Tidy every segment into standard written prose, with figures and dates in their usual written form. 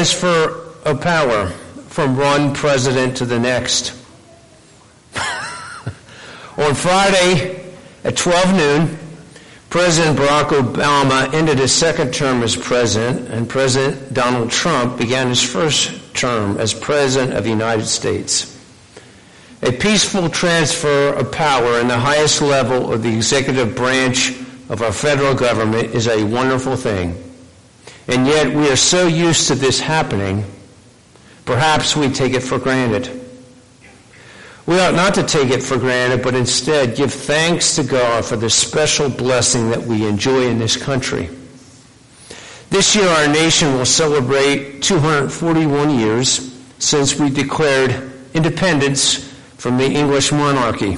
transfer of power from one president to the next. On Friday at 12 noon, President Barack Obama ended his second term as president, and President Donald Trump began his first term as President of the United States. A peaceful transfer of power in the highest level of the executive branch of our federal government is a wonderful thing. And yet we are so used to this happening, perhaps we take it for granted. We ought not to take it for granted, but instead give thanks to God for the special blessing that we enjoy in this country. This year our nation will celebrate 241 years since we declared independence from the English monarchy.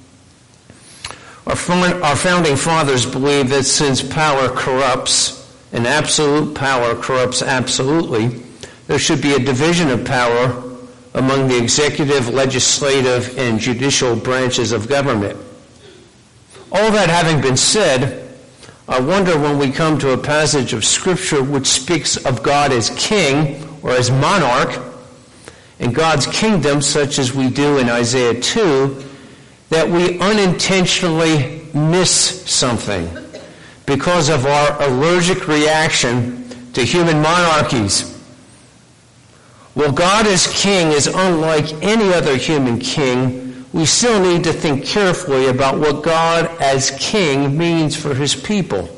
Our founding fathers believed that since power corrupts, and absolute power corrupts absolutely, there should be a division of power among the executive, legislative, and judicial branches of government. All that having been said, I wonder when we come to a passage of Scripture which speaks of God as king or as monarch, and God's kingdom, such as we do in Isaiah 2, that we unintentionally miss something because of our allergic reaction to human monarchies. While God as king is unlike any other human king, we still need to think carefully about what God as king means for his people.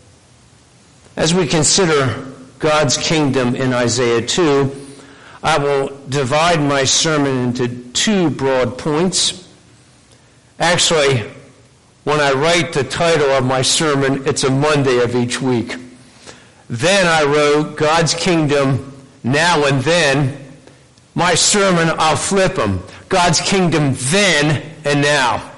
As we consider God's kingdom in Isaiah 2, I will divide my sermon into two broad points. Actually, when I write the title of my sermon, it's a Monday of each week. Then I wrote God's kingdom now and then. My sermon, I'll flip them. God's kingdom then and now.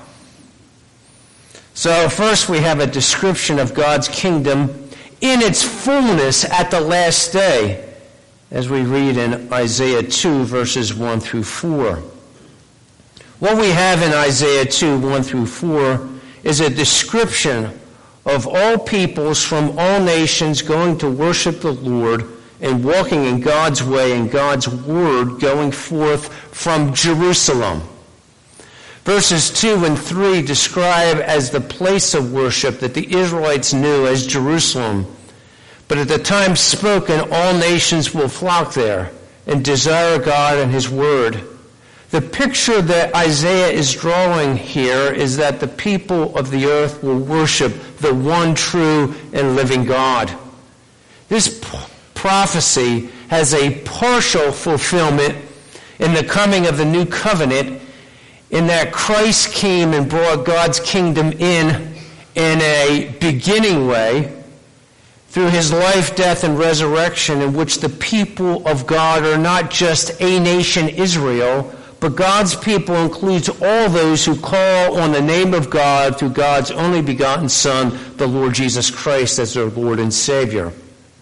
So first we have a description of God's kingdom in its fullness at the last day, as we read in Isaiah 2, verses 1 through 4. What we have in Isaiah 2, 1 through 4, is a description of all peoples from all nations going to worship the Lord and walking in God's way and God's word going forth from Jerusalem. Verses 2 and 3 describe as the place of worship that the Israelites knew as Jerusalem. But at the time spoken, all nations will flock there and desire God and his word. The picture that Isaiah is drawing here is that the people of the earth will worship the one true and living God. This prophecy has a partial fulfillment in the coming of the new covenant, in that Christ came and brought God's kingdom in a beginning way, through his life, death, and resurrection, in which the people of God are not just a nation, Israel, but God's people includes all those who call on the name of God through God's only begotten Son, the Lord Jesus Christ, as their Lord and Savior.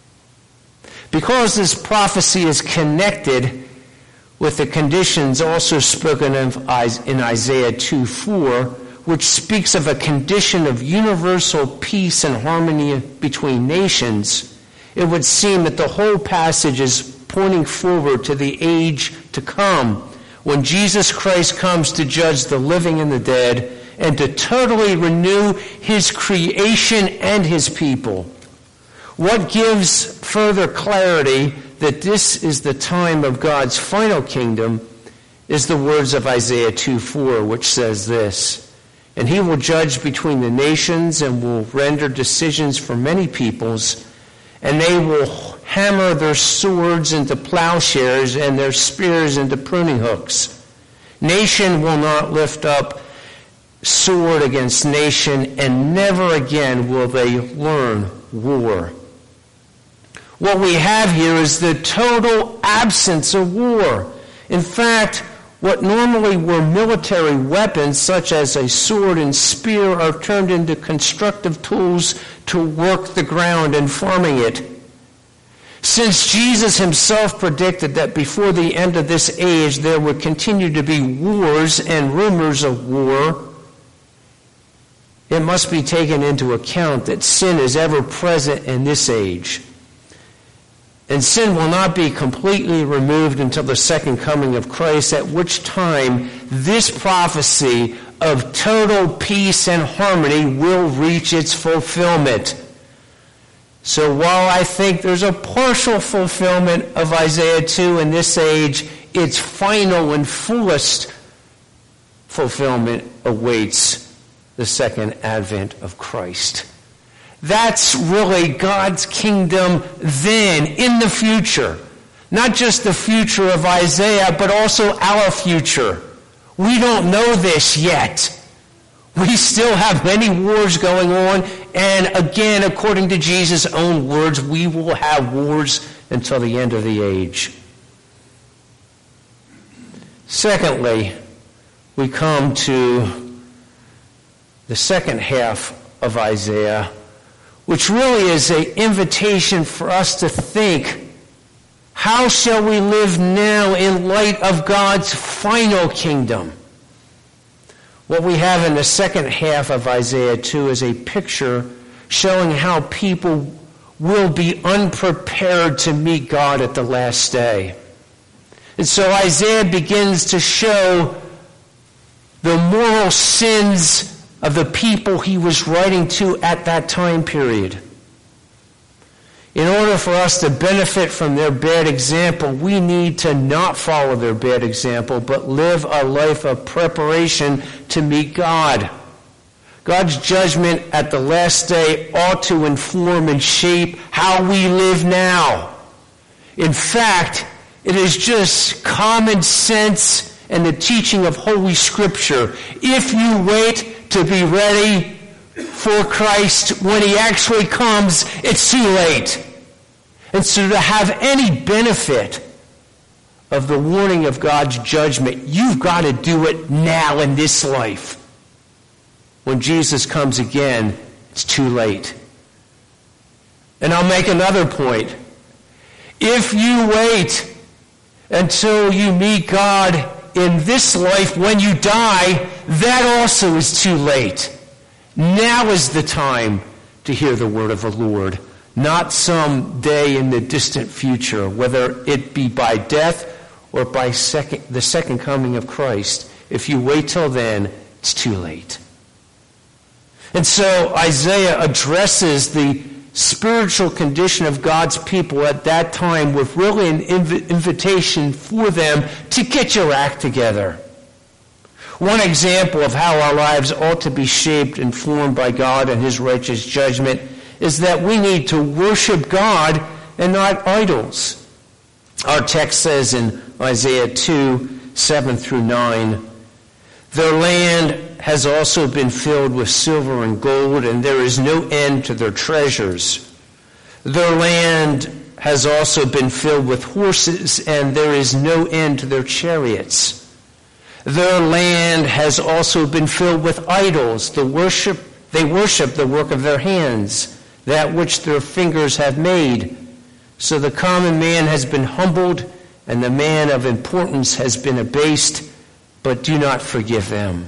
Because this prophecy is connected with the conditions also spoken of in Isaiah 2:4, which speaks of a condition of universal peace and harmony between nations, it would seem that the whole passage is pointing forward to the age to come, when Jesus Christ comes to judge the living and the dead and to totally renew his creation and his people. What gives further clarity that this is the time of God's final kingdom is the words of Isaiah 2:4, which says this: "And he will judge between the nations and will render decisions for many peoples, and they will hammer their swords into plowshares and their spears into pruning hooks. Nation will not lift up sword against nation, and never again will they learn war." What we have here is the total absence of war. In fact, what normally were military weapons, such as a sword and spear, are turned into constructive tools to work the ground and farming it. Since Jesus himself predicted that before the end of this age there would continue to be wars and rumors of war, it must be taken into account that sin is ever present in this age. And sin will not be completely removed until the second coming of Christ, at which time this prophecy of total peace and harmony will reach its fulfillment. So while I think there's a partial fulfillment of Isaiah 2 in this age, its final and fullest fulfillment awaits the second advent of Christ. That's really God's kingdom then, in the future. Not just the future of Isaiah, but also our future. We don't know this yet. We still have many wars going on, and again, according to Jesus' own words, we will have wars until the end of the age. Secondly, we come to the second half of Isaiah, which really is an invitation for us to think, how shall we live now in light of God's final kingdom? What we have in the second half of Isaiah 2 is a picture showing how people will be unprepared to meet God at the last day. And so Isaiah begins to show the moral sins of the people he was writing to at that time period. In order for us to benefit from their bad example, we need to not follow their bad example, but live a life of preparation to meet God. God's judgment at the last day ought to inform and shape how we live now. In fact, it is just common sense and the teaching of Holy Scripture. If you wait to be ready for Christ when he actually comes, it's too late. And so to have any benefit of the warning of God's judgment, you've got to do it now in this life. When Jesus comes again, it's too late. And I'll make another point. If you wait until you meet God in this life when you die, that also is too late. Now is the time to hear the word of the Lord, not some day in the distant future, whether it be by death or by the second coming of Christ. If you wait till then, it's too late. And so Isaiah addresses the spiritual condition of God's people at that time with really an invitation for them to get your act together. One example of how our lives ought to be shaped and formed by God and his righteous judgment is that we need to worship God and not idols. Our text says in Isaiah 2, 7 through 9, their land has also been filled with silver and gold, and there is no end to their treasures. Their land has also been filled with horses, and there is no end to their chariots. Their land has also been filled with idols. They worship the work of their hands, that which their fingers have made. So the common man has been humbled, and the man of importance has been abased, but do not forgive them.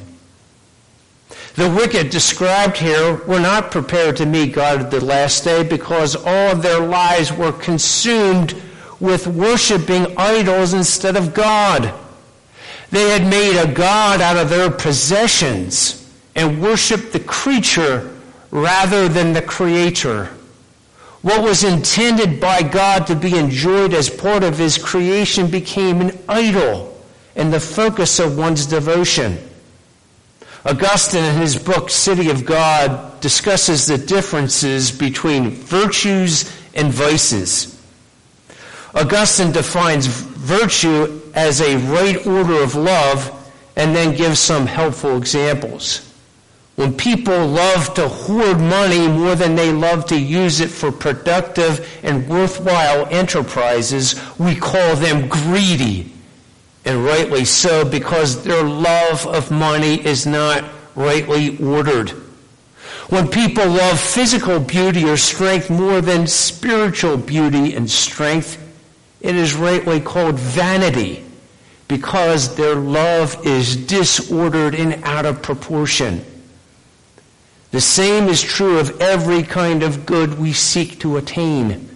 The wicked described here were not prepared to meet God at the last day because all of their lives were consumed with worshiping idols instead of God. They had made a god out of their possessions and worshiped the creature rather than the Creator. What was intended by God to be enjoyed as part of his creation became an idol and the focus of one's devotion. Augustine, in his book, City of God, discusses the differences between virtues and vices. Augustine defines virtue as a right order of love and then gives some helpful examples. When people love to hoard money more than they love to use it for productive and worthwhile enterprises, we call them greedy. And rightly so, because their love of money is not rightly ordered. When people love physical beauty or strength more than spiritual beauty and strength, it is rightly called vanity, because their love is disordered and out of proportion. The same is true of every kind of good we seek to attain.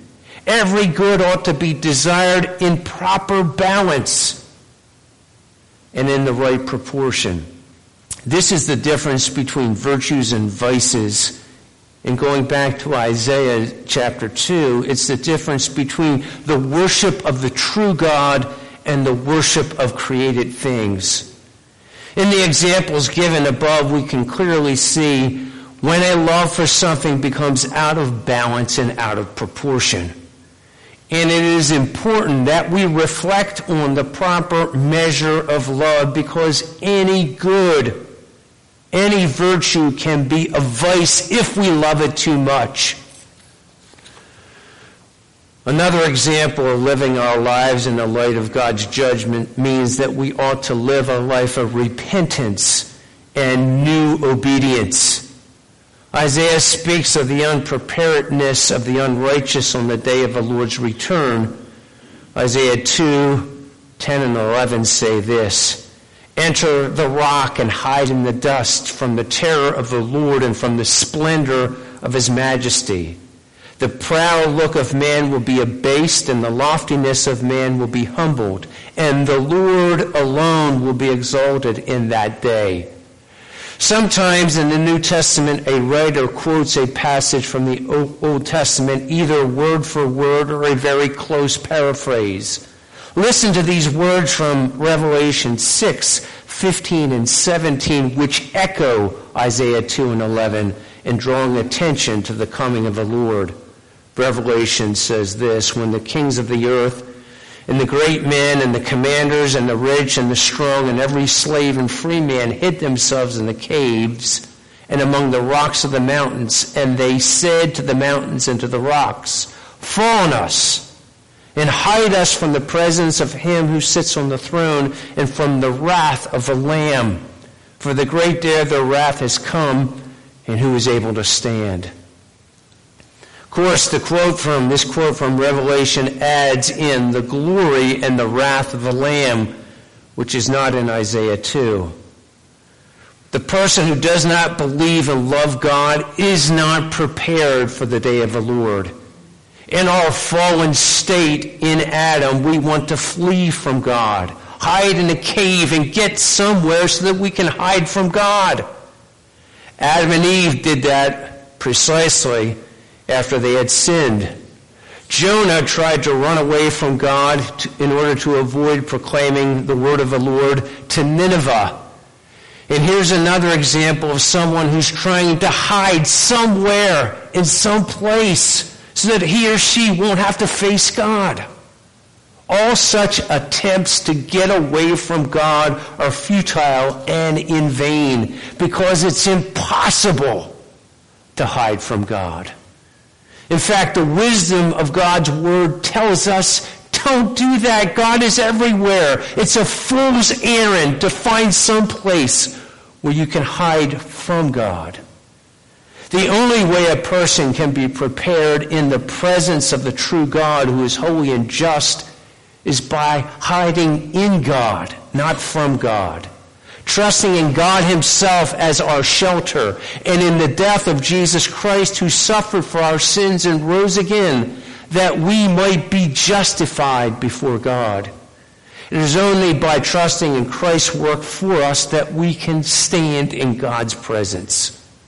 Every good ought to be desired in proper balance and in the right proportion. This is the difference between virtues and vices. And going back to Isaiah chapter 2, it's the difference between the worship of the true God and the worship of created things. In the examples given above, we can clearly see when a love for something becomes out of balance and out of proportion. And it is important that we reflect on the proper measure of love, because any good, any virtue can be a vice if we love it too much. Another example of living our lives in the light of God's judgment means that we ought to live a life of repentance and new obedience. Isaiah speaks of the unpreparedness of the unrighteous on the day of the Lord's return. Isaiah 2:10 and 11 say this: "Enter the rock and hide in the dust from the terror of the Lord and from the splendor of his majesty. The proud look of man will be abased, and the loftiness of man will be humbled, and the Lord alone will be exalted in that day." Sometimes in the New Testament, a writer quotes a passage from the Old Testament, either word for word or a very close paraphrase. Listen to these words from Revelation 6:15 and 17, which echo Isaiah 2 and 11 in drawing attention to the coming of the Lord. Revelation says this: "When the kings of the earth and the great men and the commanders and the rich and the strong and every slave and free man hid themselves in the caves and among the rocks of the mountains, and they said to the mountains and to the rocks, 'Fall on us, and hide us from the presence of him who sits on the throne and from the wrath of the Lamb. For the great day of their wrath has come, and who is able to stand?'" Of course, this quote from Revelation adds in the glory and the wrath of the Lamb, which is not in Isaiah 2. The person who does not believe and love God is not prepared for the day of the Lord. In our fallen state in Adam, we want to flee from God, hide in a cave and get somewhere so that we can hide from God. Adam and Eve did that precisely after they had sinned. Jonah tried to run away from God in order to avoid proclaiming the word of the Lord to Nineveh. And here's another example of someone who's trying to hide somewhere in some place so that he or she won't have to face God. All such attempts to get away from God are futile and in vain, because it's impossible to hide from God. In fact, the wisdom of God's word tells us, don't do that. God is everywhere. It's a fool's errand to find some place where you can hide from God. The only way a person can be prepared in the presence of the true God, who is holy and just, is by hiding in God, not from God. Trusting in God himself as our shelter, and in the death of Jesus Christ, who suffered for our sins and rose again, that we might be justified before God. It is only by trusting in Christ's work for us that we can stand in God's presence.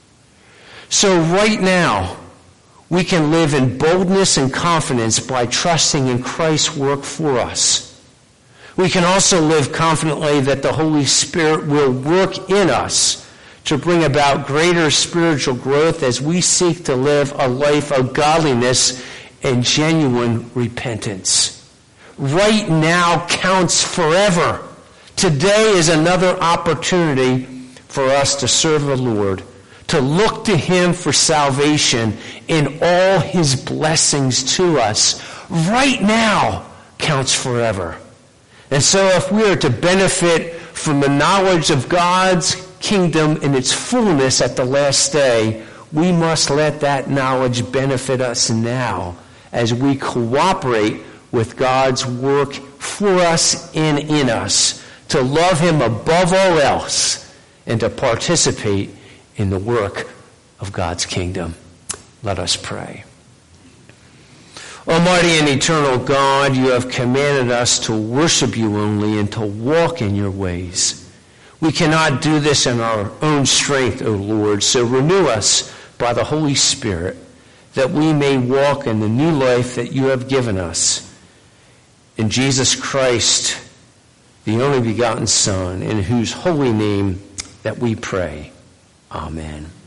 So right now, we can live in boldness and confidence by trusting in Christ's work for us. We can also live confidently that the Holy Spirit will work in us to bring about greater spiritual growth as we seek to live a life of godliness and genuine repentance. Right now counts forever. Today is another opportunity for us to serve the Lord, to look to him for salvation in all his blessings to us. Right now counts forever. And so if we are to benefit from the knowledge of God's kingdom in its fullness at the last day, we must let that knowledge benefit us now as we cooperate with God's work for us and in us, to love him above all else and to participate in the work of God's kingdom. Let us pray. Almighty and eternal God, you have commanded us to worship you only and to walk in your ways. We cannot do this in our own strength, O Lord, so renew us by the Holy Spirit, that we may walk in the new life that you have given us. In Jesus Christ, the only begotten Son, in whose holy name that we pray. Amen.